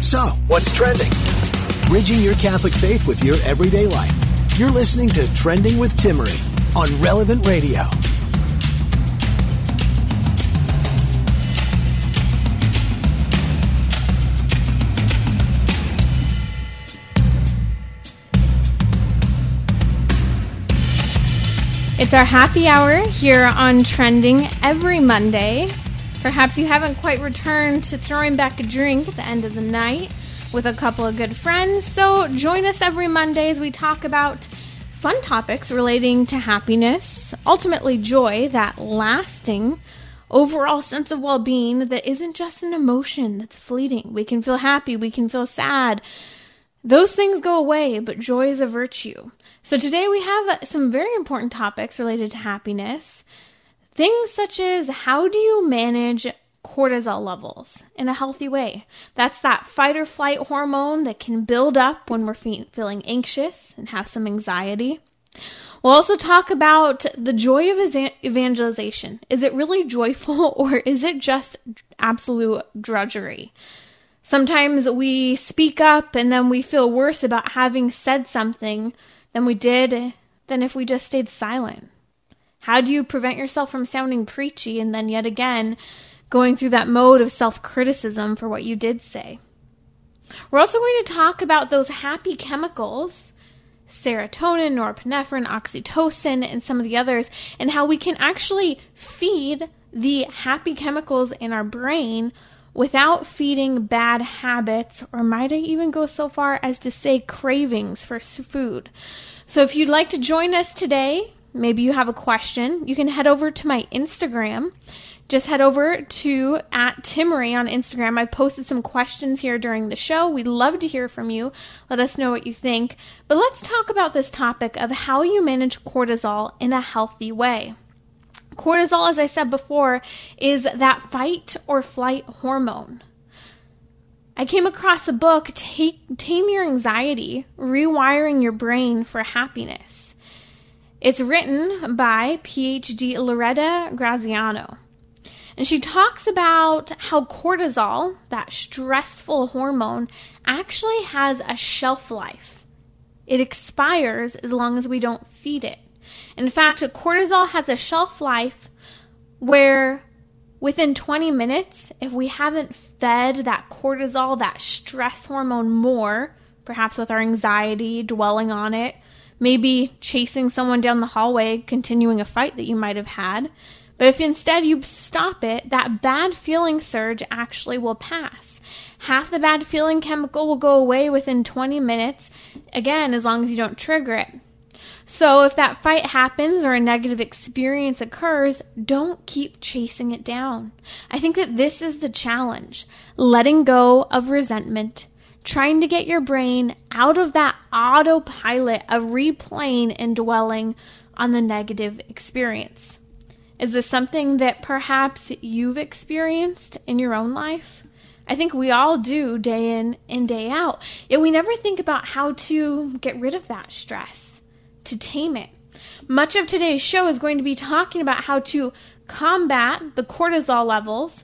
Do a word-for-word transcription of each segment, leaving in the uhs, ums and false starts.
So, what's trending? Bridging your Catholic faith with your everyday life. You're listening to Trending with Timmerie on Relevant Radio. It's our happy hour here on Trending every Monday. Perhaps you haven't quite returned to throwing back a drink at the end of the night with a couple of good friends. So join us every Monday as we talk about fun topics relating to happiness, ultimately joy, that lasting overall sense of well-being that isn't just an emotion that's fleeting. We can feel happy, we can feel sad. Those things go away, but joy is a virtue. So today we have some very important topics related to happiness. Things such as, how do you manage cortisol levels in a healthy way? That's that fight or flight hormone that can build up when we're fe- feeling anxious and have some anxiety. We'll also talk about the joy of evangelization. Is it really joyful, or is it just absolute drudgery? Sometimes we speak up and then we feel worse about having said something than we did than if we just stayed silent. How do you prevent yourself from sounding preachy and then yet again going through that mode of self-criticism for what you did say? We're also going to talk about those happy chemicals, serotonin, norepinephrine, oxytocin, and some of the others, and how we can actually feed the happy chemicals in our brain without feeding bad habits, or might I even go so far as to say cravings for food. So if you'd like to join us today, maybe you have a question, you can head over to my Instagram. Just head over to at Timmerie on Instagram. I posted some questions here during the show. We'd love to hear from you. Let us know what you think. But let's talk about this topic of how you manage cortisol in a healthy way. Cortisol, as I said before, is that fight or flight hormone. I came across a book, Tame Your Anxiety, Rewiring Your Brain for Happiness. It's written by P H D Loretta Graziano. And she talks about how cortisol, that stressful hormone, actually has a shelf life. It expires as long as we don't feed it. In fact, cortisol has a shelf life where within twenty minutes, if we haven't fed that cortisol, that stress hormone more, perhaps with our anxiety, dwelling on it, maybe chasing someone down the hallway, continuing a fight that you might have had, but if instead you stop it, that bad feeling surge actually will pass. Half the bad feeling chemical will go away within twenty minutes, again, as long as you don't trigger it. So if that fight happens or a negative experience occurs, don't keep chasing it down. I think that this is the challenge. Letting go of resentment, trying to get your brain out of that autopilot of replaying and dwelling on the negative experience. Is this something that perhaps you've experienced in your own life? I think we all do day in and day out. Yet we never think about how to get rid of that stress, to tame it. Much of today's show is going to be talking about how to combat the cortisol levels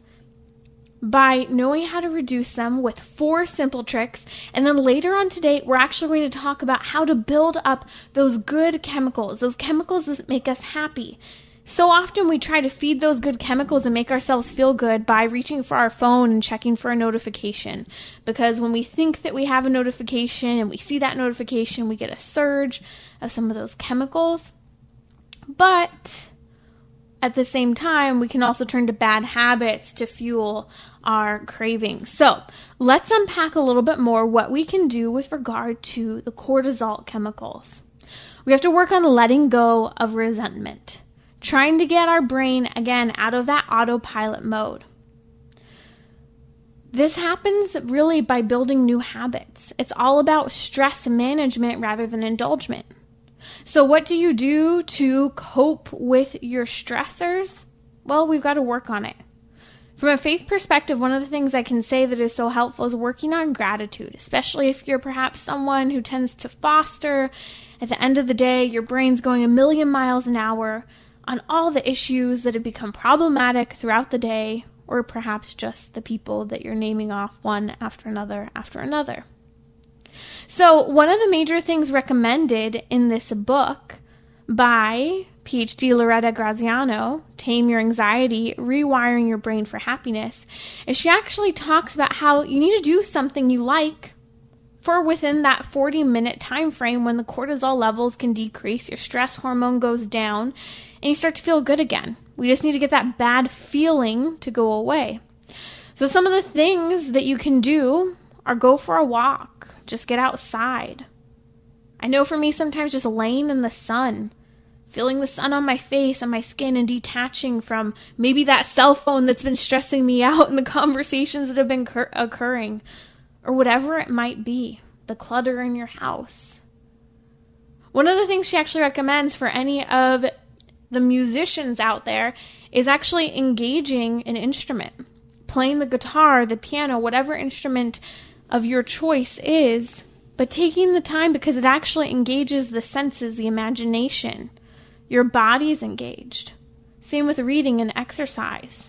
by knowing how to reduce them with four simple tricks. And then later on today, we're actually going to talk about how to build up those good chemicals, those chemicals that make us happy. So often we try to feed those good chemicals and make ourselves feel good by reaching for our phone and checking for a notification. Because when we think that we have a notification and we see that notification, we get a surge of some of those chemicals. But at the same time, we can also turn to bad habits to fuel our cravings. So let's unpack a little bit more what we can do with regard to the cortisol chemicals. We have to work on letting go of resentment. Trying to get our brain, again, out of that autopilot mode. This happens really by building new habits. It's all about stress management rather than indulgence. So what do you do to cope with your stressors? Well, we've got to work on it. From a faith perspective, one of the things I can say that is so helpful is working on gratitude, especially if you're perhaps someone who tends to foster. At the end of the day, your brain's going a million miles an hour on all the issues that have become problematic throughout the day, or perhaps just the people that you're naming off one after another after another. So one of the major things recommended in this book by PhD Loretta Graziano, Tame Your Anxiety, Rewiring Your Brain for Happiness, is she actually talks about how you need to do something you like for within that forty minute time frame when the cortisol levels can decrease, your stress hormone goes down, and you start to feel good again. We just need to get that bad feeling to go away. So some of the things that you can do are go for a walk, just get outside. I know for me sometimes just laying in the sun, feeling the sun on my face, on my skin, and detaching from maybe that cell phone that's been stressing me out and the conversations that have been cur- occurring, or whatever it might be, the clutter in your house. One of the things she actually recommends for any of the musicians out there is actually engaging an instrument, playing the guitar, the piano, whatever instrument of your choice is, but taking the time because it actually engages the senses, the imagination. Your body's engaged. Same with reading and exercise.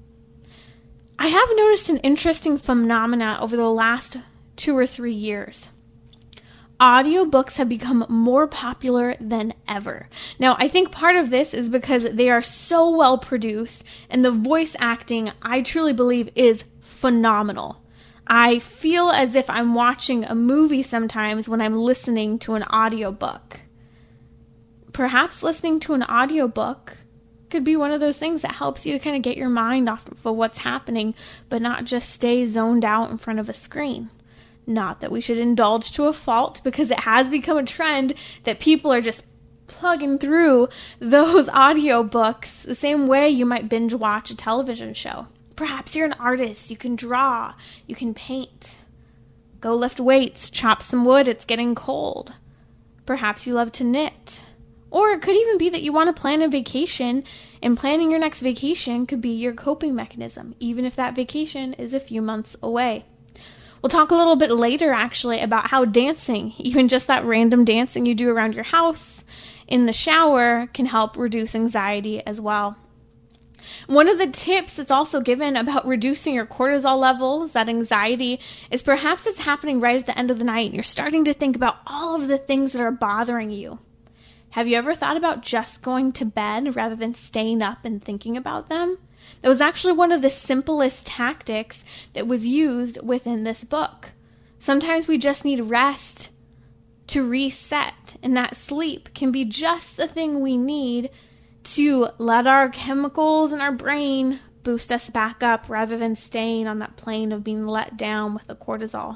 I have noticed an interesting phenomena over the last two or three years. Audiobooks have become more popular than ever. Now, I think part of this is because they are so well produced, and the voice acting, I truly believe, is phenomenal. I feel as if I'm watching a movie sometimes when I'm listening to an audiobook. Perhaps listening to an audiobook could be one of those things that helps you to kind of get your mind off of what's happening, but not just stay zoned out in front of a screen. Not that we should indulge to a fault, because it has become a trend that people are just plugging through those audiobooks the same way you might binge watch a television show. Perhaps you're an artist, you can draw, you can paint, go lift weights, chop some wood, it's getting cold. Perhaps you love to knit. Or it could even be that you want to plan a vacation, and planning your next vacation could be your coping mechanism, even if that vacation is a few months away. We'll talk a little bit later, actually, about how dancing, even just that random dancing you do around your house, in the shower, can help reduce anxiety as well. One of the tips that's also given about reducing your cortisol levels, that anxiety, is perhaps it's happening right at the end of the night, and you're starting to think about all of the things that are bothering you. Have you ever thought about just going to bed rather than staying up and thinking about them? That was actually one of the simplest tactics that was used within this book. Sometimes we just need rest to reset, and that sleep can be just the thing we need to let our chemicals in our brain boost us back up rather than staying on that plane of being let down with the cortisol.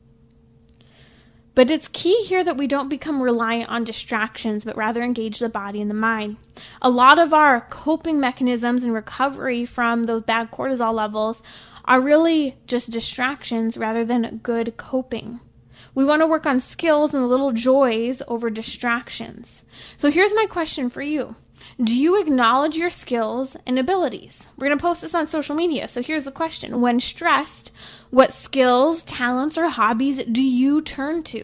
But it's key here that we don't become reliant on distractions, but rather engage the body and the mind. A lot of our coping mechanisms and recovery from those bad cortisol levels are really just distractions rather than good coping. We want to work on skills and little joys over distractions. So here's my question for you. Do you acknowledge your skills and abilities? We're going to post this on social media. So here's the question. When stressed, what skills, talents, or hobbies do you turn to?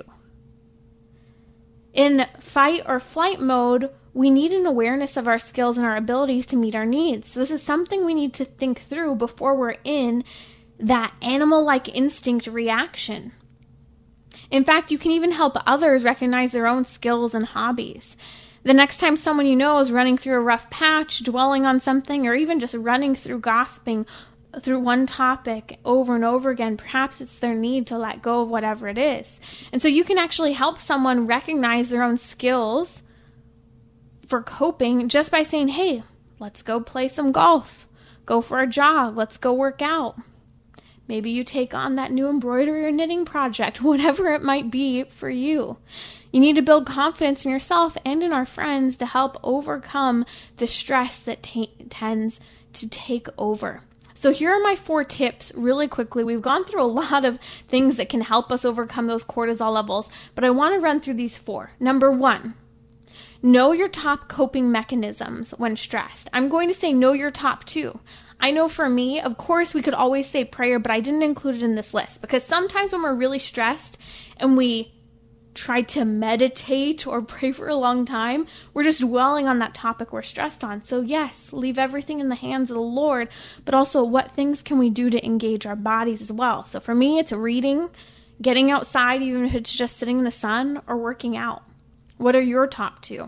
In fight or flight mode, we need an awareness of our skills and our abilities to meet our needs. So this is something we need to think through before we're in that animal-like instinct reaction. In fact, you can even help others recognize their own skills and hobbies. The next time someone you know is running through a rough patch, dwelling on something, or even just running through gossiping through one topic over and over again, perhaps it's their need to let go of whatever it is. And so you can actually help someone recognize their own skills for coping just by saying, hey, let's go play some golf, go for a jog, let's go work out. Maybe you take on that new embroidery or knitting project, whatever it might be for you. You need to build confidence in yourself and in our friends to help overcome the stress that t- tends to take over. So here are my four tips really quickly. We've gone through a lot of things that can help us overcome those cortisol levels, but I want to run through these four. Number one, know your top coping mechanisms when stressed. I'm going to say know your top two. I know for me, of course, we could always say prayer, but I didn't include it in this list because sometimes when we're really stressed and we try to meditate or pray for a long time. We're just dwelling on that topic we're stressed on. So yes, leave everything in the hands of the Lord, but also what things can we do to engage our bodies as well? So for me, it's reading, getting outside, even if it's just sitting in the sun, or working out. What are your top two?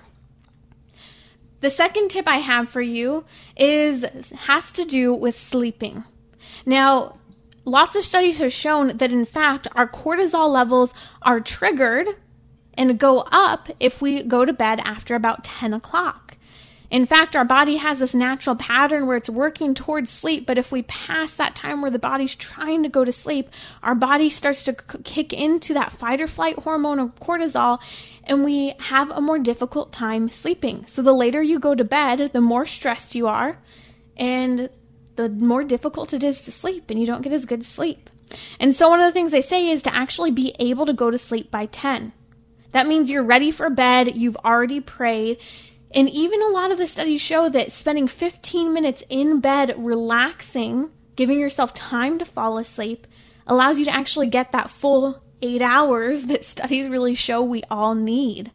The second tip I have for you is has to do with sleeping. Now, lots of studies have shown that, in fact, our cortisol levels are triggered and go up if we go to bed after about ten o'clock. In fact, our body has this natural pattern where it's working towards sleep, but if we pass that time where the body's trying to go to sleep, our body starts to c- kick into that fight or flight hormone of cortisol, and we have a more difficult time sleeping. So the later you go to bed, the more stressed you are, and the more difficult it is to sleep, and you don't get as good sleep. And so one of the things they say is to actually be able to go to sleep by ten. That means you're ready for bed, you've already prayed, and even a lot of the studies show that spending fifteen minutes in bed relaxing, giving yourself time to fall asleep, allows you to actually get that full eight hours that studies really show we all need.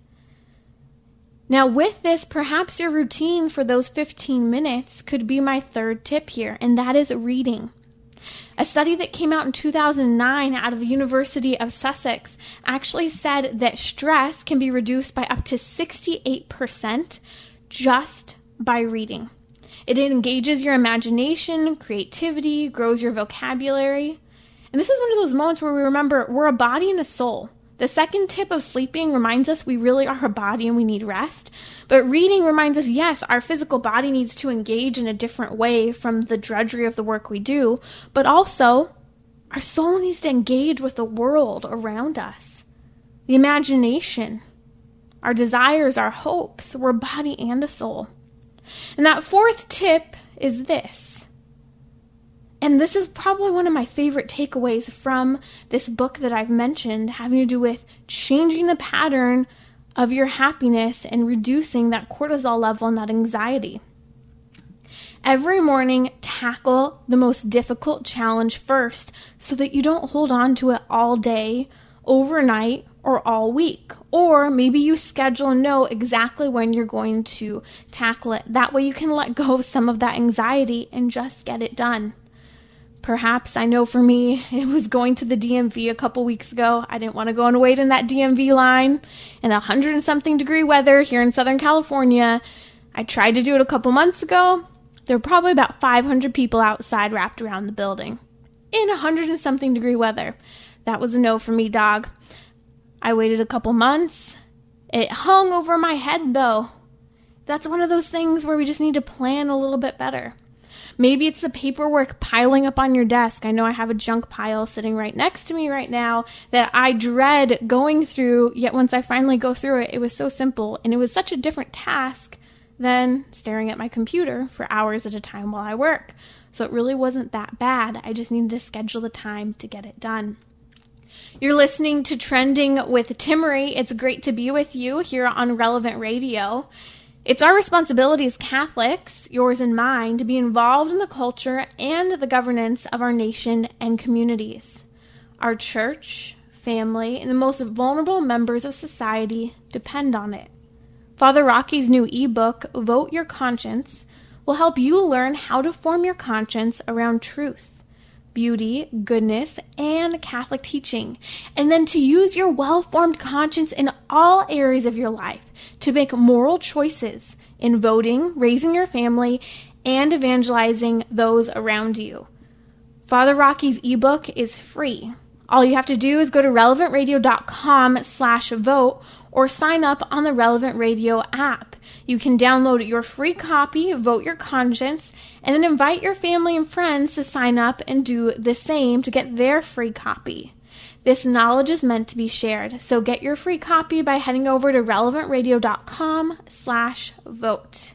Now with this, perhaps your routine for those fifteen minutes could be my third tip here, and that is reading. A study that came out in two thousand nine out of the University of Sussex actually said that stress can be reduced by up to sixty-eight percent just by reading. It engages your imagination, creativity, grows your vocabulary. And this is one of those moments where we remember we're a body and a soul. The second tip of sleeping reminds us we really are a body and we need rest. But reading reminds us, yes, our physical body needs to engage in a different way from the drudgery of the work we do, but also our soul needs to engage with the world around us. The imagination, our desires, our hopes. We're a body and a soul. And that fourth tip is this. And this is probably one of my favorite takeaways from this book that I've mentioned, having to do with changing the pattern of your happiness and reducing that cortisol level and that anxiety. Every morning, tackle the most difficult challenge first so that you don't hold on to it all day, overnight, or all week. Or maybe you schedule and know exactly when you're going to tackle it. That way you can let go of some of that anxiety and just get it done. Perhaps, I know for me, it was going to the D M V a couple weeks ago. I didn't want to go and wait in that D M V line in the hundred and something degree weather here in Southern California. I tried to do it a couple months ago. There were probably about five hundred people outside wrapped around the building in a hundred and something degree weather. That was a no for me, dog. I waited a couple months. It hung over my head, though. That's one of those things where we just need to plan a little bit better. Maybe it's the paperwork piling up on your desk. I know I have a junk pile sitting right next to me right now that I dread going through, yet once I finally go through it, it was so simple, and it was such a different task than staring at my computer for hours at a time while I work. So it really wasn't that bad. I just needed to schedule the time to get it done. You're listening to Trending with Timmerie. It's great to be with you here on Relevant Radio. It's our responsibility as Catholics, yours and mine, to be involved in the culture and the governance of our nation and communities. Our church, family, and the most vulnerable members of society depend on it. Father Rocky's new ebook, Vote Your Conscience, will help you learn how to form your conscience around truth, beauty, goodness, and Catholic teaching, and then to use your well-formed conscience in all areas of your life to make moral choices in voting, raising your family, and evangelizing those around you. Father Rocky's ebook is free. All you have to do is go to relevant radio dot com slash vote or sign up on the Relevant Radio app. You can download your free copy, Vote Your Conscience, and then invite your family and friends to sign up and do the same to get their free copy. This knowledge is meant to be shared, so get your free copy by heading over to relevant radio dot com slash vote.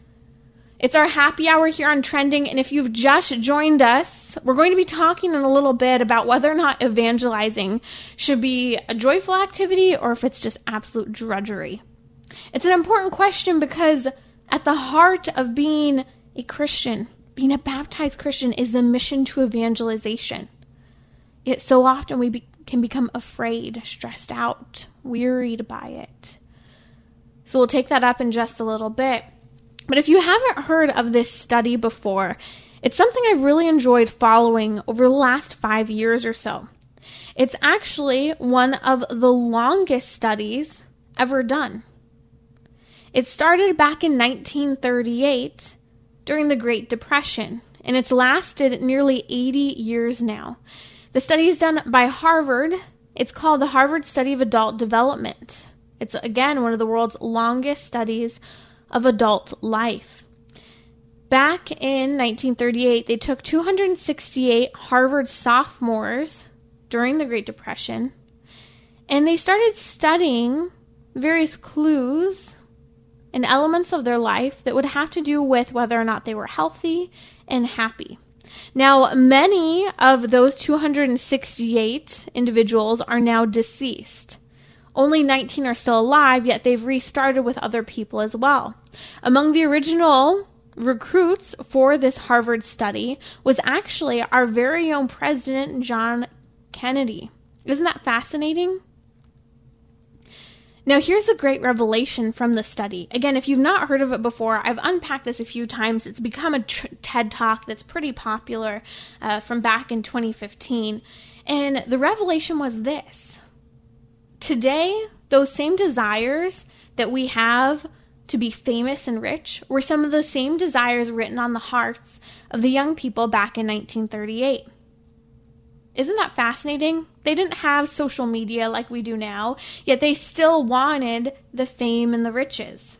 It's our happy hour here on Trending, and if you've just joined us, we're going to be talking in a little bit about whether or not evangelizing should be a joyful activity or if it's just absolute drudgery. It's an important question because at the heart of being a Christian, being a baptized Christian, is the mission to evangelization. Yet so often we be- can become afraid, stressed out, wearied by it. So we'll take that up in just a little bit. But if you haven't heard of this study before, it's something I've really enjoyed following over the last five years or so. It's actually one of the longest studies ever done. It started back in nineteen thirty-eight during the Great Depression, and it's lasted nearly eighty years now. The study is done by Harvard. It's called the Harvard Study of Adult Development. It's, again, one of the world's longest studies of adult life. Back in nineteen thirty-eight, they took two hundred sixty-eight Harvard sophomores during the Great Depression, and they started studying various clues and elements of their life that would have to do with whether or not they were healthy and happy. Now, many of those two hundred sixty-eight individuals are now deceased. Only nineteen are still alive, yet they've restarted with other people as well. Among the original recruits for this Harvard study was actually our very own President John Kennedy. Isn't that fascinating? Now, here's a great revelation from the study. Again, if you've not heard of it before, I've unpacked this a few times. It's become a tr- TED Talk that's pretty popular uh, from back in twenty fifteen. And the revelation was this. Today, those same desires that we have to be famous and rich were some of the same desires written on the hearts of the young people back in nineteen thirty-eight. Isn't that fascinating? They didn't have social media like we do now, yet they still wanted the fame and the riches.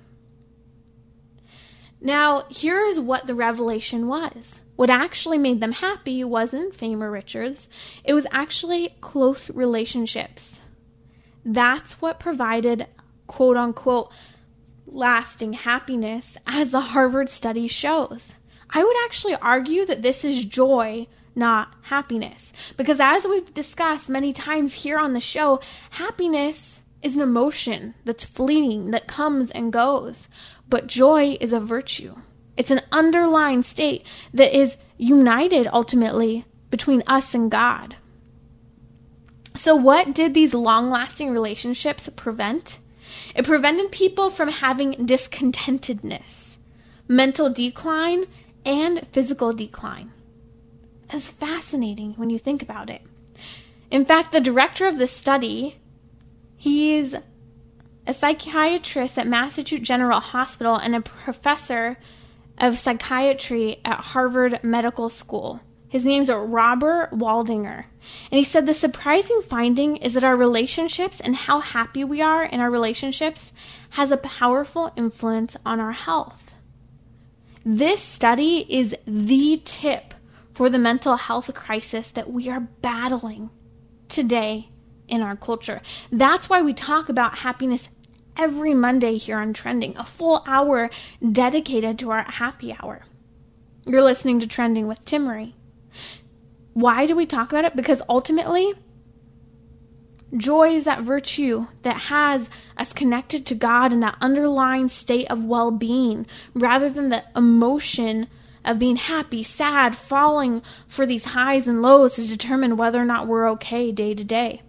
Now, here's what the revelation was. What actually made them happy wasn't fame or riches. It was actually close relationships. That's what provided, quote unquote, lasting happiness, as the Harvard study shows. I would actually argue that this is joy, not happiness. Because as we've discussed many times here on the show, happiness is an emotion that's fleeting, that comes and goes. But joy is a virtue. It's an underlying state that is united ultimately between us and God. So what did these long-lasting relationships prevent? It prevented people from having discontentedness, mental decline, and physical decline. It's fascinating when you think about it. In fact, the director of this study, he's a psychiatrist at Massachusetts General Hospital and a professor of psychiatry at Harvard Medical School. His name's Robert Waldinger. And he said the surprising finding is that our relationships and how happy we are in our relationships has a powerful influence on our health. This study is the tip for the mental health crisis that we are battling today in our culture. That's why we talk about happiness every Monday here on Trending, a full hour dedicated to our happy hour. You're listening to Trending with Timmery. Why do we talk about it? Because ultimately, joy is that virtue that has us connected to God and that underlying state of well-being, rather than the emotion of being happy, sad, falling for these highs and lows to determine whether or not we're okay day to day.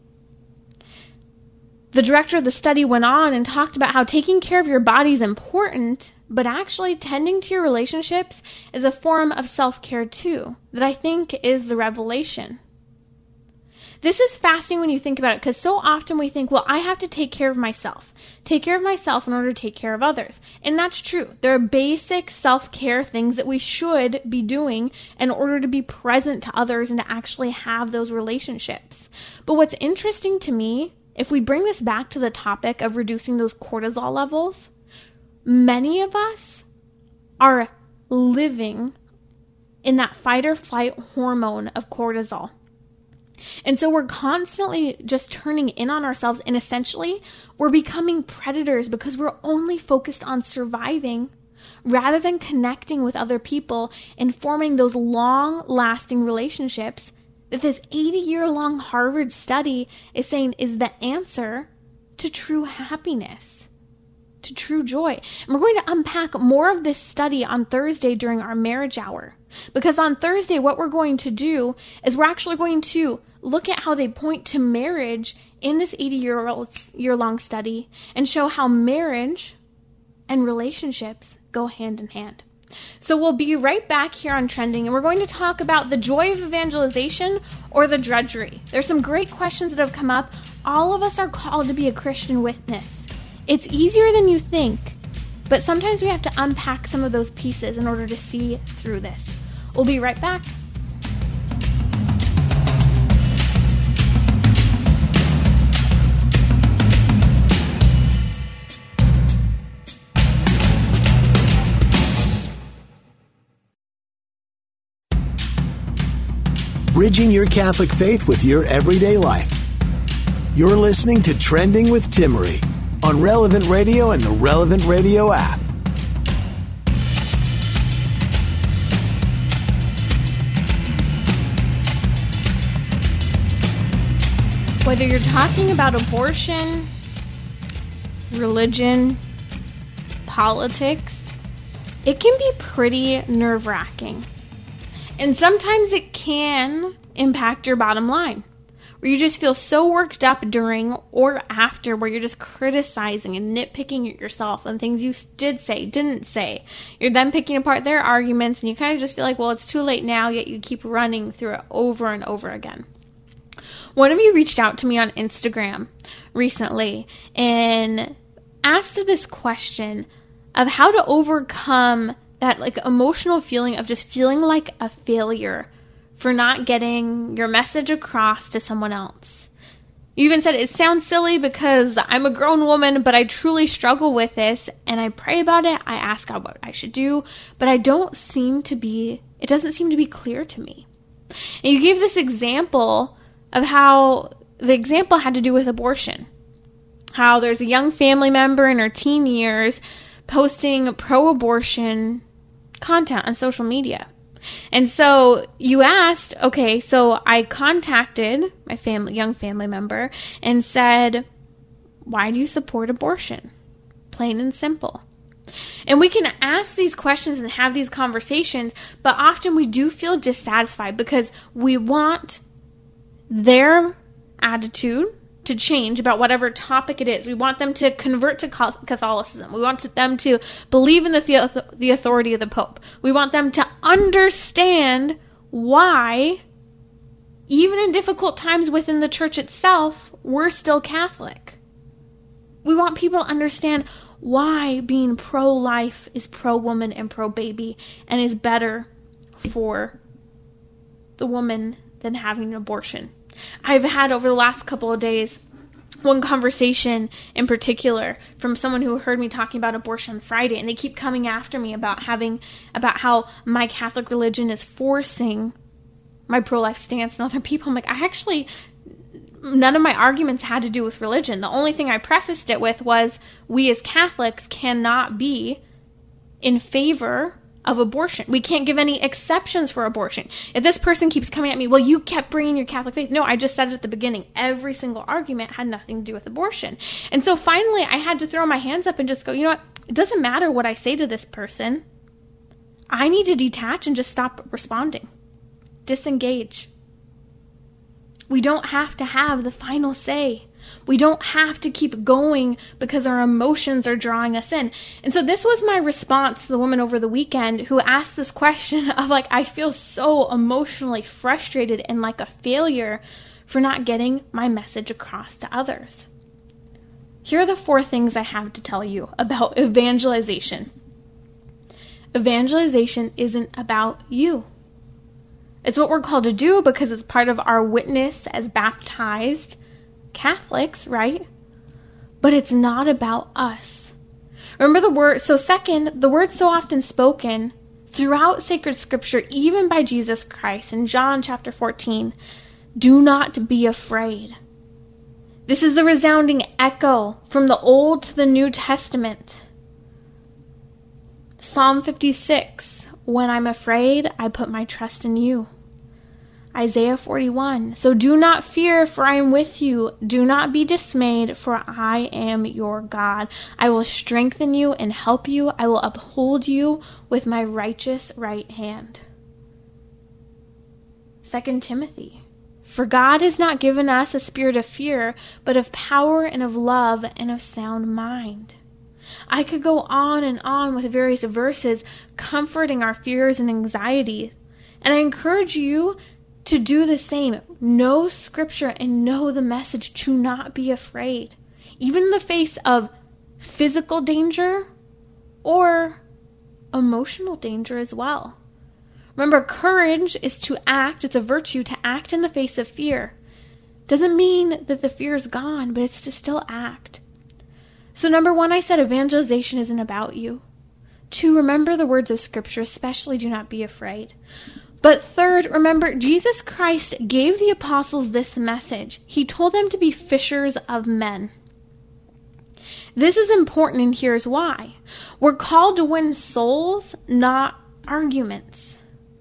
The director of the study went on and talked about how taking care of your body is important, but actually tending to your relationships is a form of self-care too, that I think is the revelation. This is fascinating when you think about it, because so often we think, well, I have to take care of myself. Take care of myself in order to take care of others. And that's true. There are basic self-care things that we should be doing in order to be present to others and to actually have those relationships. But what's interesting to me, if we bring this back to the topic of reducing those cortisol levels, many of us are living in that fight or flight hormone of cortisol. And so we're constantly just turning in on ourselves, and essentially we're becoming predators because we're only focused on surviving rather than connecting with other people and forming those long-lasting relationships that this eighty-year-long Harvard study is saying is the answer to true happiness, to true joy. And we're going to unpack more of this study on Thursday during our marriage hour. Because on Thursday, what we're going to do is we're actually going to look at how they point to marriage in this eighty-year-long study and show how marriage and relationships go hand in hand. So we'll be right back here on Trending, and we're going to talk about the joy of evangelization or the drudgery. There's some great questions that have come up. All of us are called to be a Christian witness. It's easier than you think, but sometimes we have to unpack some of those pieces in order to see through this. We'll be right back. Bridging your Catholic faith with your everyday life. You're listening to Trending with Timmerie on Relevant Radio and the Relevant Radio app. Whether you're talking about abortion, religion, politics, it can be pretty nerve-wracking. And sometimes it can impact your bottom line, where you just feel so worked up during or after, where you're just criticizing and nitpicking at yourself and things you did say, didn't say. You're then picking apart their arguments, and you kind of just feel like, well, it's too late now, yet you keep running through it over and over again. One of you reached out to me on Instagram recently and asked this question of how to overcome that like emotional feeling of just feeling like a failure for not getting your message across to someone else. You even said, it sounds silly because I'm a grown woman, but I truly struggle with this, and I pray about it. I ask God what I should do, but I don't seem to be, it doesn't seem to be clear to me. And you gave this example of how the example had to do with abortion. How there's a young family member in her teen years posting pro-abortion content on social media. And so you asked, okay, so I contacted my family, young family member and said, why do you support abortion? Plain and simple. And we can ask these questions and have these conversations, but often we do feel dissatisfied because we want their attitude to change about whatever topic it is. We want them to convert to Catholicism. We want them to believe in the, the authority of the Pope. We want them to understand why, even in difficult times within the church itself, we're still Catholic. We want people to understand why being pro-life is pro-woman and pro-baby and is better for the woman than having an abortion. I've had over the last couple of days one conversation in particular from someone who heard me talking about abortion on Friday, and they keep coming after me about having about how my Catholic religion is forcing my pro-life stance and other people. I'm like, I actually, none of my arguments had to do with religion. The only thing I prefaced it with was we as Catholics cannot be in favor of abortion. We can't give any exceptions for abortion. If this person keeps coming at me, well, you kept bringing your Catholic faith. No, I just said it at the beginning. Every single argument had nothing to do with abortion. And so finally, I had to throw my hands up and just go, you know what? It doesn't matter what I say to this person. I need to detach and just stop responding. Disengage. We don't have to have the final say. We don't have to keep going because our emotions are drawing us in. And so this was my response to the woman over the weekend who asked this question of like, I feel so emotionally frustrated and like a failure for not getting my message across to others. Here are the four things I have to tell you about evangelization. Evangelization isn't about you. It's what we're called to do because it's part of our witness as baptized Catholics, right? But it's not about us. Remember the word, so second, the word so often spoken throughout sacred scripture, even by Jesus Christ in John chapter fourteen, do not be afraid. This is the resounding echo from the Old to the New Testament. Psalm fifty-six, when I'm afraid, I put my trust in you. Isaiah forty-one, so do not fear, for I am with you. Do not be dismayed, for I am your God. I will strengthen you and help you. I will uphold you with my righteous right hand. Second Timothy. For God has not given us a spirit of fear, but of power and of love and of sound mind. I could go on and on with various verses comforting our fears and anxieties. And I encourage you to do the same. Know Scripture and know the message to not be afraid, even in the face of physical danger or emotional danger as well. Remember, courage is to act. It's a virtue to act in the face of fear. Doesn't mean that the fear is gone, but it's to still act. So number one, I said evangelization isn't about you. Two, remember the words of Scripture, especially do not be afraid. But third, remember, Jesus Christ gave the apostles this message. He told them to be fishers of men. This is important, and here's why. We're called to win souls, not arguments.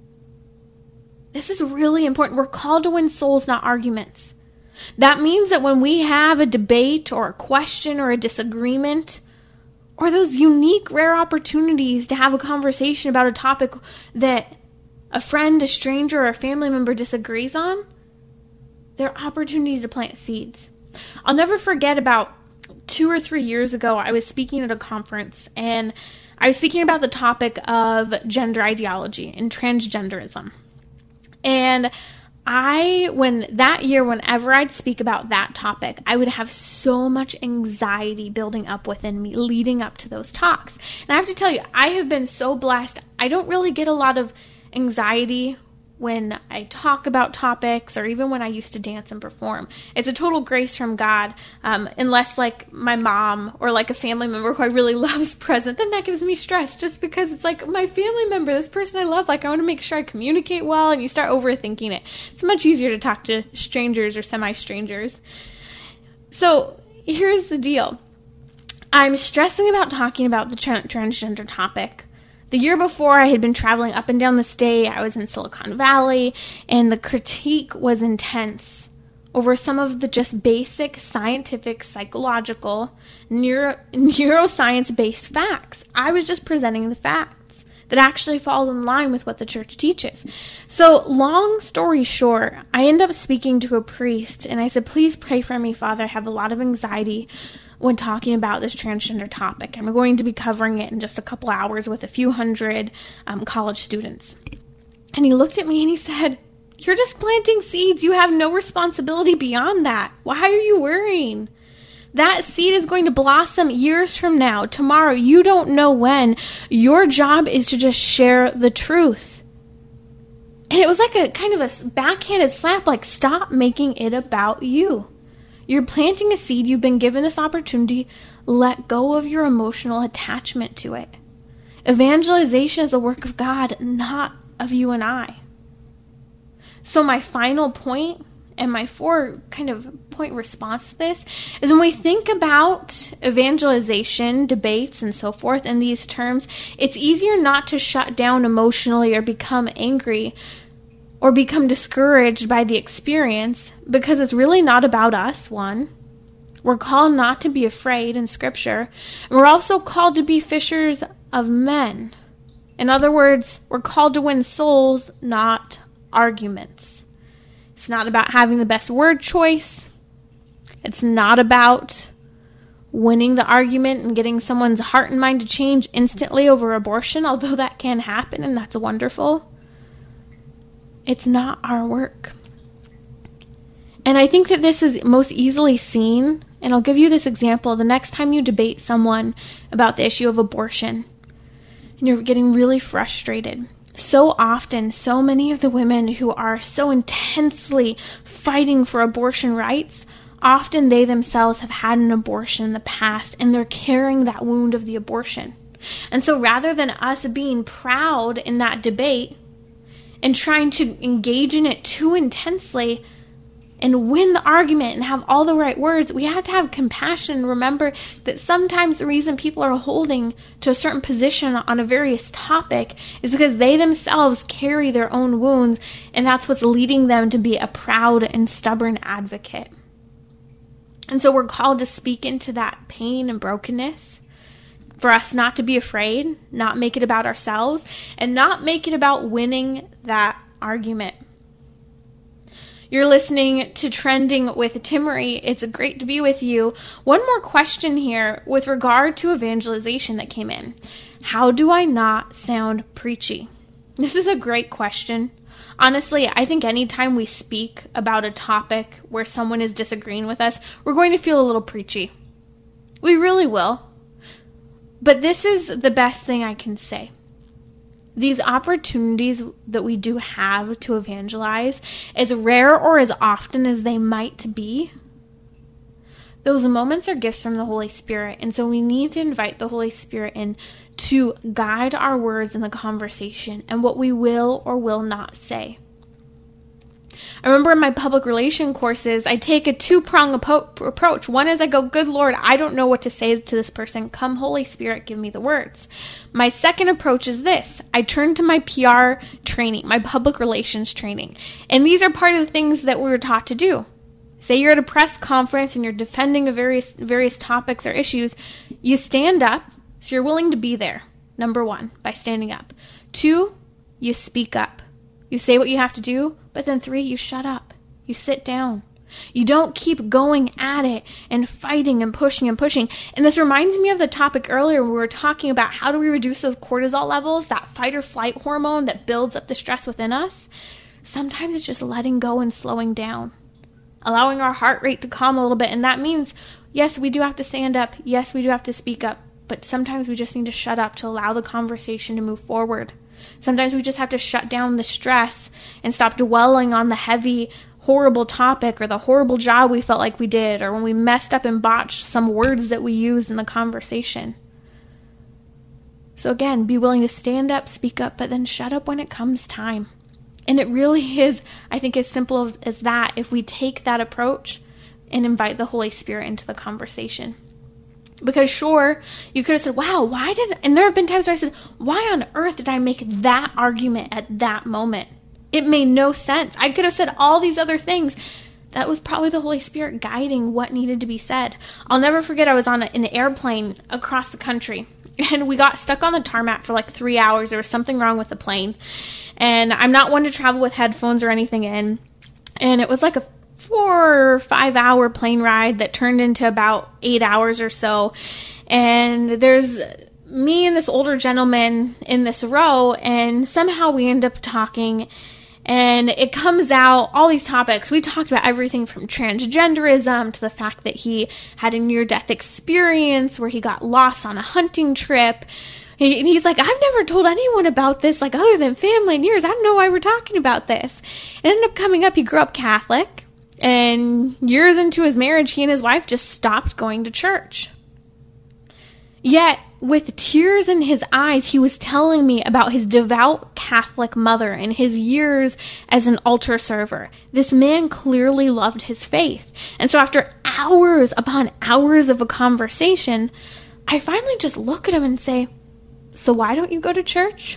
This is really important. We're called to win souls, not arguments. That means that when we have a debate or a question or a disagreement, or those unique, rare opportunities to have a conversation about a topic that a friend, a stranger, or a family member disagrees on, they're opportunities to plant seeds. I'll never forget about two or three years ago, I was speaking at a conference, and I was speaking about the topic of gender ideology and transgenderism. And I, when that year, whenever I'd speak about that topic, I would have so much anxiety building up within me leading up to those talks. And I have to tell you, I have been so blessed. I don't really get a lot of anxiety when I talk about topics or even when I used to dance and perform. It's a total grace from God, um, unless like my mom or like a family member who I really love is present, then that gives me stress just because it's like my family member, this person I love, like I want to make sure I communicate well, and you start overthinking it. It's much easier to talk to strangers or semi-strangers. So here's the deal. I'm stressing about talking about the tra- transgender topic. The year before, I had been traveling up and down the state. I was in Silicon Valley, and the critique was intense over some of the just basic scientific, psychological, neuro, neuroscience-based facts. I was just presenting the facts that actually fall in line with what the church teaches. So, long story short, I ended up speaking to a priest, and I said, please pray for me, Father. I have a lot of anxiety when talking about this transgender topic. I'm going to be covering it in just a couple hours with a few hundred um, college students. And he looked at me and he said, you're just planting seeds. You have no responsibility beyond that. Why are you worrying? That seed is going to blossom years from now, tomorrow. You don't know when. Your job is to just share the truth. And it was like a kind of a backhanded slap, like, stop making it about you. You're planting a seed. You've been given this opportunity. Let go of your emotional attachment to it. Evangelization is a work of God, not of you and I. So my final point and my four kind of point response to this is when we think about evangelization, debates, and so forth in these terms, it's easier not to shut down emotionally or become angry or become discouraged by the experience, because it's really not about us, one. We're called not to be afraid in Scripture. And we're also called to be fishers of men. In other words, we're called to win souls, not arguments. It's not about having the best word choice. It's not about winning the argument and getting someone's heart and mind to change instantly over abortion, although that can happen and that's wonderful. It's not our work. And I think that this is most easily seen, and I'll give you this example. The next time you debate someone about the issue of abortion, and you're getting really frustrated, so often, so many of the women who are so intensely fighting for abortion rights, often they themselves have had an abortion in the past, and they're carrying that wound of the abortion. And so rather than us being proud in that debate, and trying to engage in it too intensely and win the argument and have all the right words, we have to have compassion and remember that sometimes the reason people are holding to a certain position on a various topic is because they themselves carry their own wounds, and that's what's leading them to be a proud and stubborn advocate. And so we're called to speak into that pain and brokenness, for us not to be afraid, not make it about ourselves, and not make it about winning that argument. You're listening to Trending with Timmerie. It's great to be with you. One more question here with regard to evangelization that came in. How do I not sound preachy? This is a great question. Honestly, I think anytime we speak about a topic where someone is disagreeing with us, we're going to feel a little preachy. We really will. But this is the best thing I can say. These opportunities that we do have to evangelize, as rare or as often as they might be, those moments are gifts from the Holy Spirit. And so we need to invite the Holy Spirit in to guide our words in the conversation and what we will or will not say. I remember in my public relation courses, I take a two-prong approach. One is I go, good Lord, I don't know what to say to this person. Come, Holy Spirit, give me the words. My second approach is this. I turn to my P R training, my public relations training. And these are part of the things that we were taught to do. Say you're at a press conference and you're defending a various, various topics or issues. You stand up, so you're willing to be there, number one, by standing up. Two, you speak up. You say what you have to do, but then three, you shut up. You sit down. You don't keep going at it and fighting and pushing and pushing. And this reminds me of the topic earlier when we were talking about how do we reduce those cortisol levels, that fight or flight hormone that builds up the stress within us. Sometimes it's just letting go and slowing down, allowing our heart rate to calm a little bit. And that means, yes, we do have to stand up. Yes, we do have to speak up. But sometimes we just need to shut up to allow the conversation to move forward. Sometimes we just have to shut down the stress and stop dwelling on the heavy, horrible topic or the horrible job we felt like we did, or when we messed up and botched some words that we used in the conversation. So again, be willing to stand up, speak up, but then shut up when it comes time. And it really is, I think, as simple as that if we take that approach and invite the Holy Spirit into the conversation. Because sure, you could have said, wow, why did, and there have been times where I said, why on earth did I make that argument at that moment? It made no sense. I could have said all these other things. That was probably the Holy Spirit guiding what needed to be said. I'll never forget, I was on an airplane across the country, and we got stuck on the tarmac for like three hours. There was something wrong with the plane. And I'm not one to travel with headphones or anything in. And it was like a four or five hour plane ride that turned into about eight hours or so. And there's me and this older gentleman in this row, and somehow we end up talking, and it comes out, all these topics. We talked about everything from transgenderism to the fact that he had a near-death experience where he got lost on a hunting trip. And he's like, I've never told anyone about this, like other than family and yours. I don't know why we're talking about this. It ended up coming up, he grew up Catholic. And years into his marriage, he and his wife just stopped going to church. Yet, with tears in his eyes, he was telling me about his devout Catholic mother and his years as an altar server. This man clearly loved his faith. And so after hours upon hours of a conversation, I finally just look at him and say, so why don't you go to church?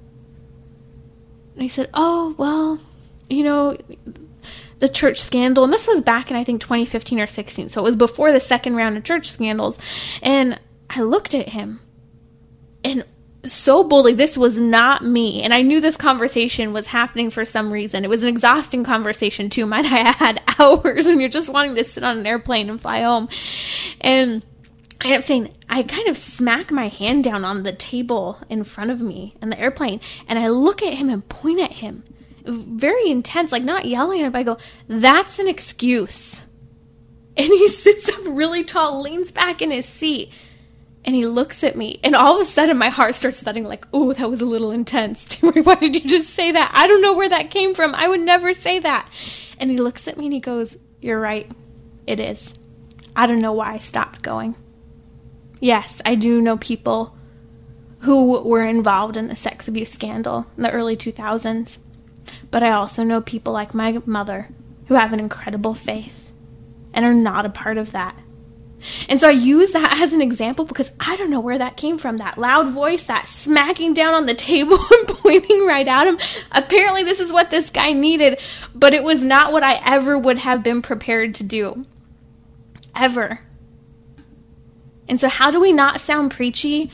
And he said, oh, well, you know, the church scandal. And this was back in, I think, twenty fifteen or sixteen. So it was before the second round of church scandals. And I looked at him, and so boldly, this was not me. And I knew this conversation was happening for some reason. It was an exhausting conversation too. Might I add, hours when you're just wanting to sit on an airplane and fly home. And I kept saying, I kind of smack my hand down on the table in front of me in the airplane. And I look at him and point at him. Very intense, like not yelling at him, but I go, that's an excuse. And he sits up really tall, leans back in his seat, and he looks at me. And all of a sudden, my heart starts thudding like, oh, that was a little intense. Why did you just say that? I don't know where that came from. I would never say that. And he looks at me and he goes, you're right. It is. I don't know why I stopped going. Yes, I do know people who were involved in the sex abuse scandal in the early two thousands. But I also know people like my mother who have an incredible faith and are not a part of that. And so I use that as an example because I don't know where that came from. That loud voice, that smacking down on the table and pointing right at him. Apparently this is what this guy needed, but it was not what I ever would have been prepared to do. Ever. And so how do we not sound preachy?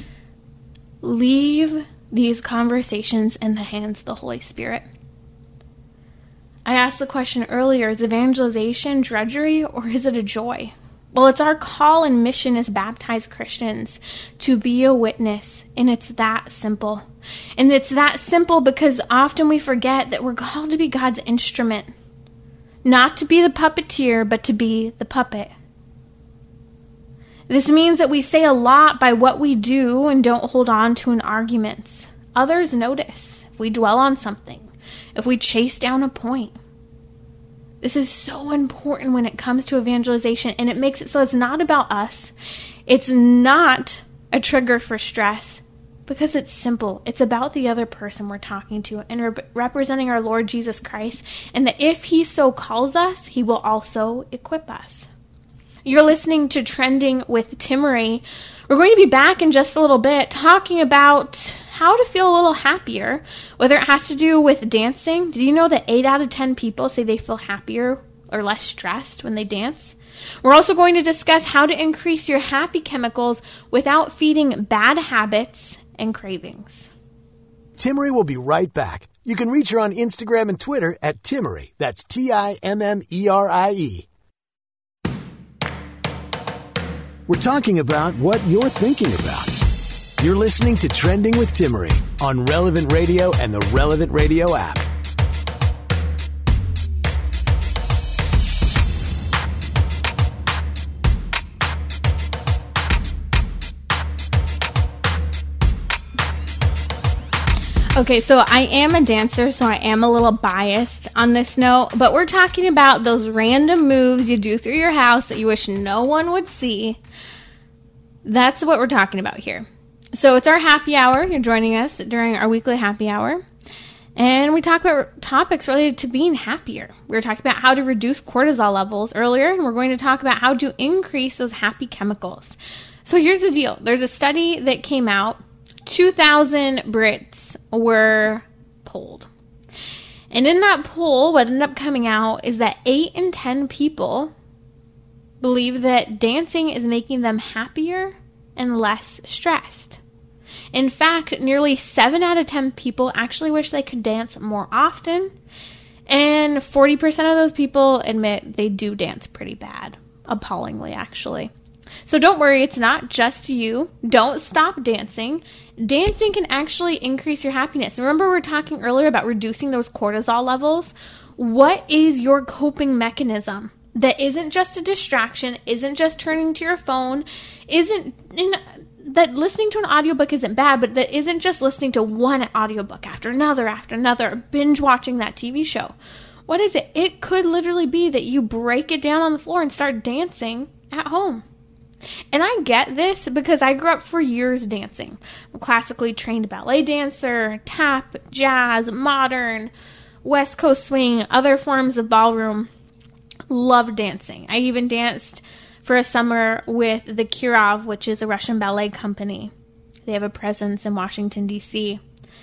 Leave these conversations in the hands of the Holy Spirit. I asked the question earlier, is evangelization drudgery or is it a joy? Well, it's our call and mission as baptized Christians to be a witness, and it's that simple. And it's that simple because often we forget that we're called to be God's instrument, not to be the puppeteer, but to be the puppet. This means that we say a lot by what we do and don't hold on to in arguments. Others notice if we dwell on something, if we chase down a point. This is so important when it comes to evangelization, and it makes it so it's not about us. It's not a trigger for stress because it's simple. It's about the other person we're talking to and rep- representing our Lord Jesus Christ, and that if he so calls us, he will also equip us. You're listening to Trending with Timmerie. We're going to be back in just a little bit talking about how to feel a little happier, whether it has to do with dancing. Did you know that eight out of ten people say they feel happier or less stressed when they dance? We're also going to discuss how to increase your happy chemicals without feeding bad habits and cravings. Timmerie will be right back. You can reach her on Instagram and Twitter at Timmerie. That's T I M M E R I E. We're talking about what you're thinking about. You're listening to Trending with Timmerie on Relevant Radio and the Relevant Radio app. Okay, so I am a dancer, so I am a little biased on this note, but we're talking about those random moves you do through your house that you wish no one would see. That's what we're talking about here. So it's our happy hour. You're joining us during our weekly happy hour. And we talk about topics related to being happier. We were talking about how to reduce cortisol levels earlier, and we're going to talk about how to increase those happy chemicals. So here's the deal. There's a study that came out. two thousand Brits were polled. And in that poll, what ended up coming out is that eight in ten people believe that dancing is making them happier and less stressed. In fact, nearly seven out of ten people actually wish they could dance more often, and forty percent of those people admit they do dance pretty bad. Appallingly, actually. So don't worry, it's not just you. Don't stop dancing. Dancing can actually increase your happiness. Remember we were talking earlier about reducing those cortisol levels? What is your coping mechanism that isn't just a distraction, isn't just turning to your phone, isn't in, that listening to an audiobook isn't bad, but that isn't just listening to one audiobook after another after another, binge watching that T V show. What is it? It could literally be that you break it down on the floor and start dancing at home. And I get this because I grew up for years dancing. I'm a classically trained ballet dancer, tap, jazz, modern, West Coast swing, other forms of ballroom. Love dancing. I even danced for a summer with the Kirov, which is a Russian ballet company. They have a presence in Washington, D C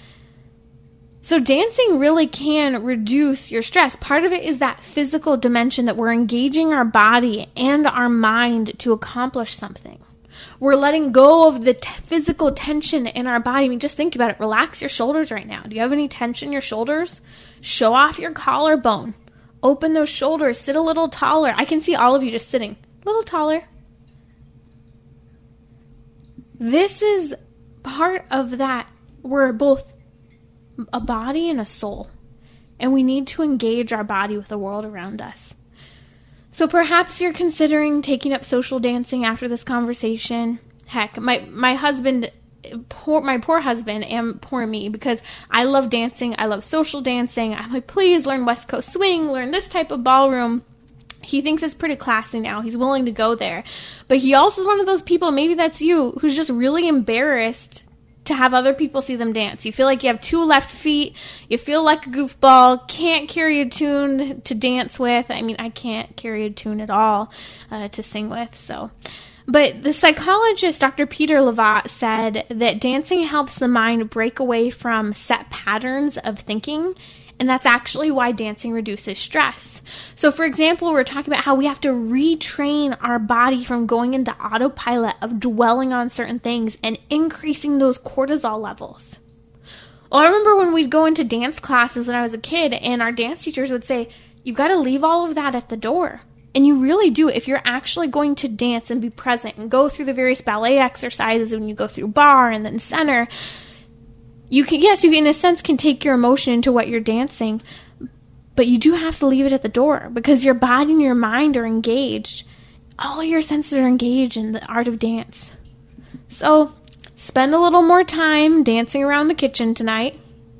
So dancing really can reduce your stress. Part of it is that physical dimension that we're engaging our body and our mind to accomplish something. We're letting go of the t- physical tension in our body. I mean, just think about it. Relax your shoulders right now. Do you have any tension in your shoulders? Show off your collarbone. Open those shoulders. Sit a little taller. I can see all of you just sitting a little taller. This is part of that. We're both a body and a soul, and we need to engage our body with the world around us. So perhaps you're considering taking up social dancing after this conversation. Heck, my my husband, poor my poor husband, and poor me, because I love dancing. I love social dancing. I'm like, please learn West Coast swing, learn this type of ballroom. He thinks it's pretty classy now. He's willing to go there, but he also is one of those people, maybe that's you, who's just really embarrassed to have other people see them dance. You feel like you have two left feet. You feel like a goofball. Can't carry a tune to dance with. I mean, I can't carry a tune at all uh, to sing with. So, but the psychologist, Doctor Peter Levat, said that dancing helps the mind break away from set patterns of thinking. And that's actually why dancing reduces stress. So, for example, we're talking about how we have to retrain our body from going into autopilot of dwelling on certain things and increasing those cortisol levels. Well, I remember when we'd go into dance classes when I was a kid, and our dance teachers would say, you've got to leave all of that at the door. And you really do. If you're actually going to dance and be present and go through the various ballet exercises when you go through bar and then center, you can, yes, you in a sense can take your emotion into what you're dancing, but you do have to leave it at the door because your body and your mind are engaged. All your senses are engaged in the art of dance. So spend a little more time dancing around the kitchen tonight,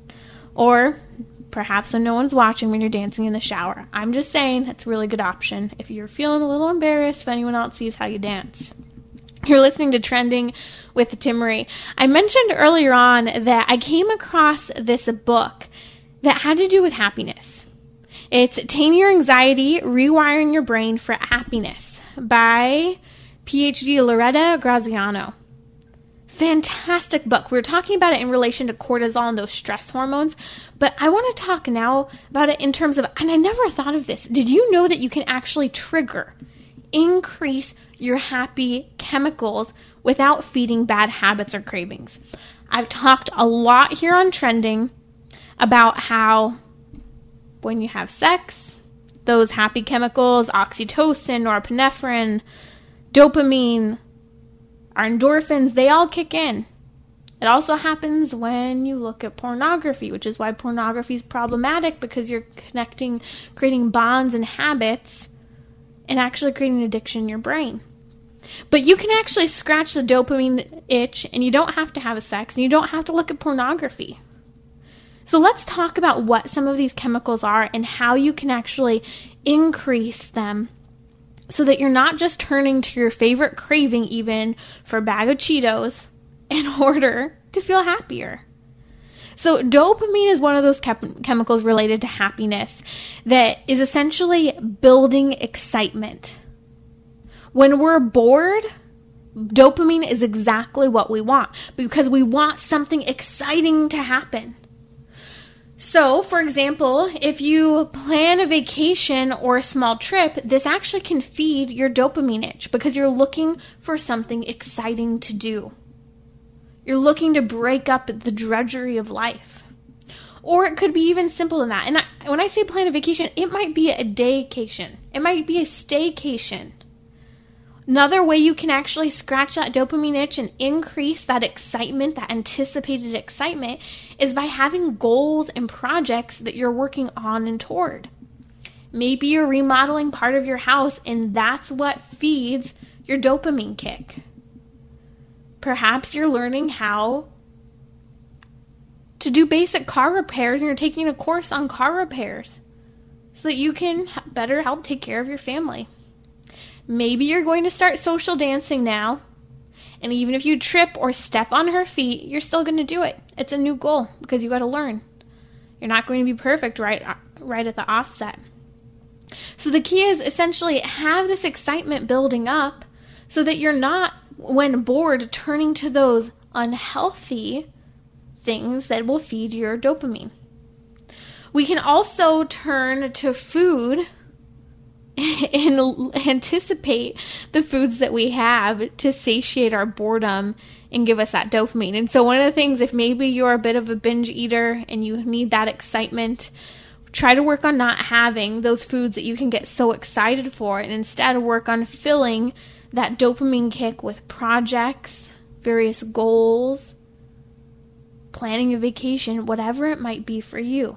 or perhaps when no one's watching when you're dancing in the shower. I'm just saying that's a really good option if you're feeling a little embarrassed if anyone else sees how you dance. You're listening to Trending with Timmerie. I mentioned earlier on that I came across this book that had to do with happiness. It's Tame Your Anxiety, Rewiring Your Brain for Happiness by P H D Loretta Graziano. Fantastic book. We were talking about it in relation to cortisol and those stress hormones, but I want to talk now about it in terms of, and I never thought of this, did you know that you can actually trigger, increase your happy chemicals without feeding bad habits or cravings? I've talked a lot here on Trending about how when you have sex, those happy chemicals, oxytocin, norepinephrine, dopamine, our endorphins, they all kick in. It also happens when you look at pornography, which is why pornography is problematic, because you're connecting, creating bonds and habits and actually creating an addiction in your brain. But you can actually scratch the dopamine itch, and you don't have to have a sex, and you don't have to look at pornography. So let's talk about what some of these chemicals are and how you can actually increase them so that you're not just turning to your favorite craving even for a bag of Cheetos in order to feel happier. So dopamine is one of those chem- chemicals related to happiness that is essentially building excitement. When we're bored, dopamine is exactly what we want because we want something exciting to happen. So, for example, if you plan a vacation or a small trip, this actually can feed your dopamine itch because you're looking for something exciting to do. You're looking to break up the drudgery of life. Or it could be even simpler than that. And I, when I say plan a vacation, it might be a daycation. It might be a staycation. Another way you can actually scratch that dopamine itch and increase that excitement, that anticipated excitement, is by having goals and projects that you're working on and toward. Maybe you're remodeling part of your house and that's what feeds your dopamine kick. Perhaps you're learning how to do basic car repairs and you're taking a course on car repairs so that you can better help take care of your family. Maybe you're going to start social dancing now, and even if you trip or step on her feet, you're still going to do it. It's a new goal because you got to learn. You're not going to be perfect right, right at the offset. So the key is essentially have this excitement building up so that you're not, when bored, turning to those unhealthy things that will feed your dopamine. We can also turn to food and anticipate the foods that we have to satiate our boredom and give us that dopamine. And so one of the things, if maybe you're a bit of a binge eater and you need that excitement, try to work on not having those foods that you can get so excited for, and instead work on filling that dopamine kick with projects, various goals, planning a vacation, whatever it might be for you.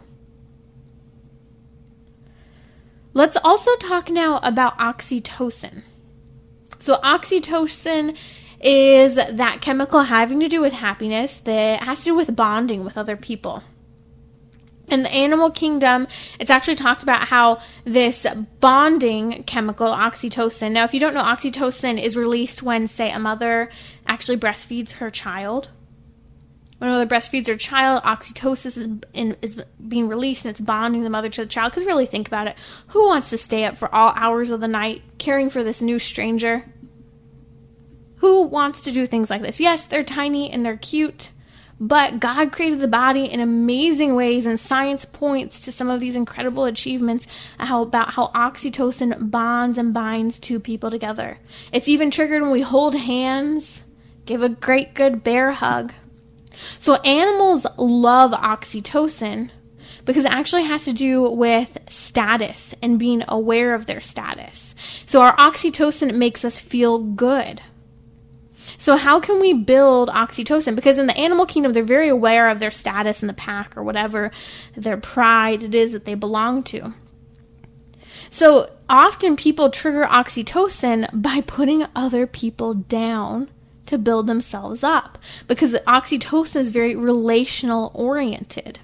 Let's also talk now about oxytocin. So oxytocin is that chemical having to do with happiness that has to do with bonding with other people. In the animal kingdom, it's actually talked about how this bonding chemical, oxytocin, now if you don't know, oxytocin is released when, say, a mother actually breastfeeds her child. When a mother breastfeeds her child, oxytocin is, in, is being released and it's bonding the mother to the child. Because really think about it. Who wants to stay up for all hours of the night caring for this new stranger? Who wants to do things like this? Yes, they're tiny and they're cute, but God created the body in amazing ways, and science points to some of these incredible achievements how, about how oxytocin bonds and binds two people together. It's even triggered when we hold hands, give a great good bear hug. So animals love oxytocin because it actually has to do with status and being aware of their status. So our oxytocin makes us feel good. So how can we build oxytocin? Because in the animal kingdom, they're very aware of their status in the pack or whatever, their pride it is that they belong to. So often people trigger oxytocin by putting other people down to build themselves up, because oxytocin is very relational oriented.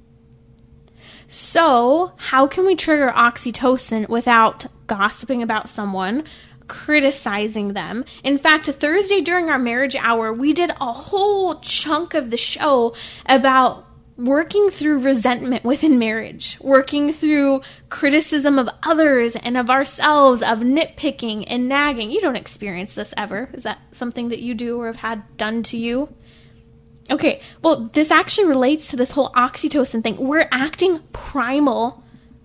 So how can we trigger oxytocin without gossiping about someone, criticizing them? In fact, Thursday during our marriage hour, we did a whole chunk of the show about working through resentment within marriage, working through criticism of others and of ourselves, of nitpicking and nagging. You don't experience this ever. Is that something that you do or have had done to you? Okay, well, this actually relates to this whole oxytocin thing. We're acting primal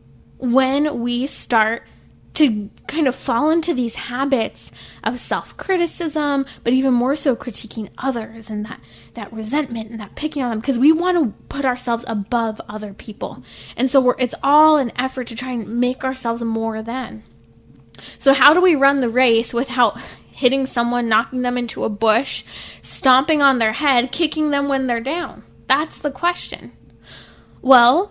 when we start to kind of fall into these habits of self-criticism, but even more so critiquing others and that, that resentment and that picking on them, because we want to put ourselves above other people. And so we're, it's all an effort to try and make ourselves more than. So how do we run the race without hitting someone, knocking them into a bush, stomping on their head, kicking them when they're down? That's the question. Well,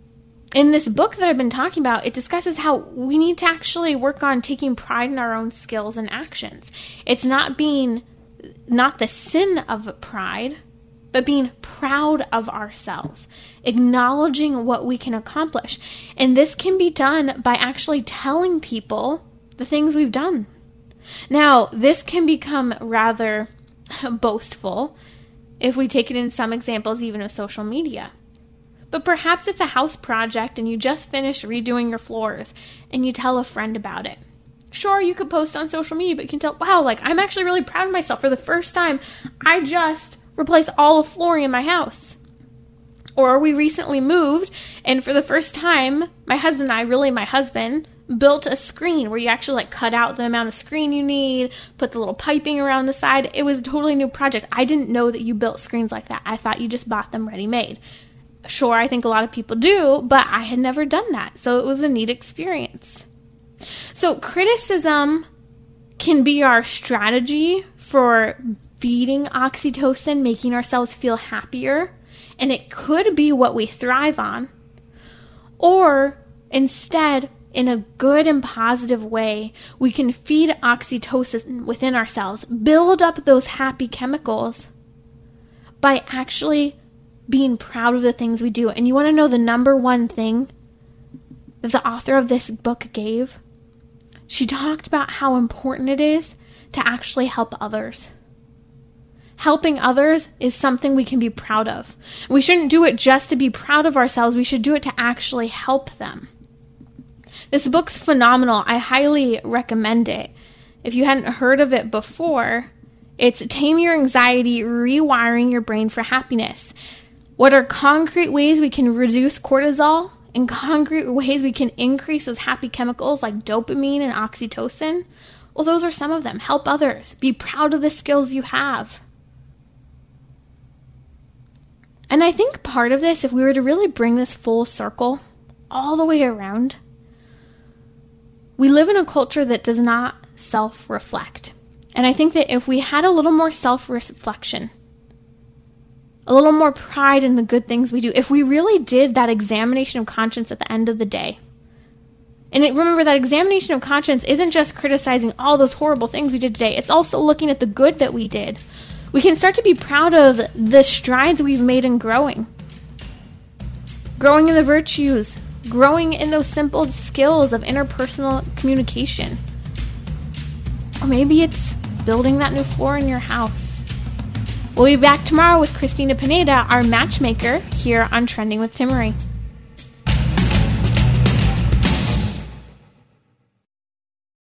in this book that I've been talking about, it discusses how we need to actually work on taking pride in our own skills and actions. It's not being, not the sin of pride, but being proud of ourselves, acknowledging what we can accomplish. And this can be done by actually telling people the things we've done. Now, this can become rather boastful if we take it in some examples even of social media. But perhaps it's a house project and you just finished redoing your floors and you tell a friend about it. Sure, you could post on social media, but you can tell, wow, like I'm actually really proud of myself. For the first time, I just replaced all the flooring in my house. Or we recently moved, and for the first time, my husband and I, really my husband, built a screen where you actually like cut out the amount of screen you need, put the little piping around the side. It was a totally new project. I didn't know that you built screens like that. I thought you just bought them ready-made. Sure, I think a lot of people do, but I had never done that. So it was a neat experience. So criticism can be our strategy for feeding oxytocin, making ourselves feel happier. And it could be what we thrive on. Or instead, in a good and positive way, we can feed oxytocin within ourselves, build up those happy chemicals by actually being proud of the things we do. And you want to know the number one thing that the author of this book gave? She talked about how important it is to actually help others. Helping others is something we can be proud of. We shouldn't do it just to be proud of ourselves. We should do it to actually help them. This book's phenomenal. I highly recommend it. If you hadn't heard of it before, it's Tame Your Anxiety, Rewiring Your Brain for Happiness. What are concrete ways we can reduce cortisol and concrete ways we can increase those happy chemicals like dopamine and oxytocin? Well, those are some of them. Help others. Be proud of the skills you have. And I think part of this, if we were to really bring this full circle all the way around, we live in a culture that does not self-reflect. And I think that if we had a little more self-reflection, a little more pride in the good things we do, if we really did that examination of conscience at the end of the day. And it, remember, that examination of conscience isn't just criticizing all those horrible things we did today. It's also looking at the good that we did. We can start to be proud of the strides we've made in growing. Growing in the virtues. Growing in those simple skills of interpersonal communication. Or maybe it's building that new floor in your house. We'll be back tomorrow with Christina Pineda, our matchmaker, here on Trending with Timmerie.